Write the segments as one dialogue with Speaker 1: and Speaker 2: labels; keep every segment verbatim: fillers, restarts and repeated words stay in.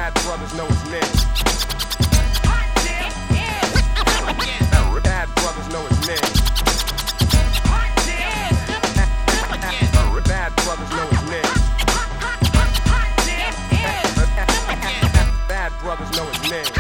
Speaker 1: Bad brothers know his name. Bad brothers know his name. Bad brothers know his name. Bad brothers know his name.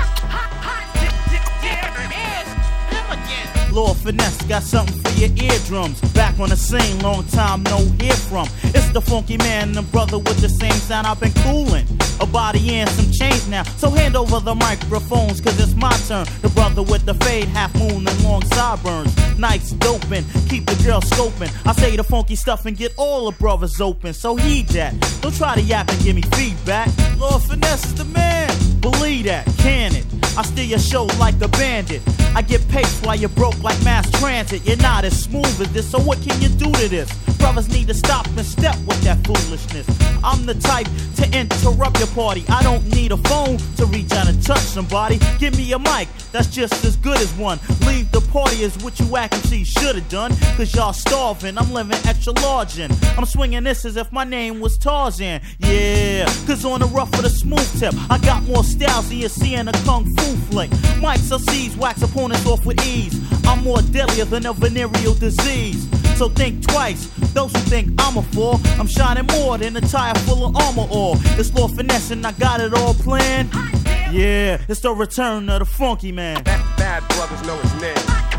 Speaker 2: Lord Finesse got something for your eardrums. Back on the scene, long time no hear from. It's the funky man, the brother with the same sound I've been cooling. A body and some change now, so hand over the microphones, cause it's my turn. The brother with the fade, half moon and long sideburns. Nights doping, keep the girl scoping. I say the funky stuff and get all the brothers open, so heed that. Don't try to yap and give me feedback. Lord Finesse is the man, believe that, can it? I steal your show like a bandit. I get paced while you're broke like mass transit. You're not as smooth as this, so what can you do to this? Brothers need to stop and step with that foolishness. I'm the type to interrupt your party. I don't need a phone to reach out and touch somebody. Give me a mic, that's just as good as one. Leave the party is what you act and see should've done. Cause y'all starving, I'm living extra large in. I'm swinging this as if my name was Tarzan. Yeah, cause on the rough of the smooth tip, I got more styles than you're seeing a kung fu flick. Mics or C's wax opponents off with ease. I'm more deadlier than a venereal disease. So think twice, those who think I'm a fool. I'm shining more than a tire full of armor ore. It's Lord Finesse and I got it all planned. Yeah, it's the return of the funky man.
Speaker 1: Bad, bad brothers know his name.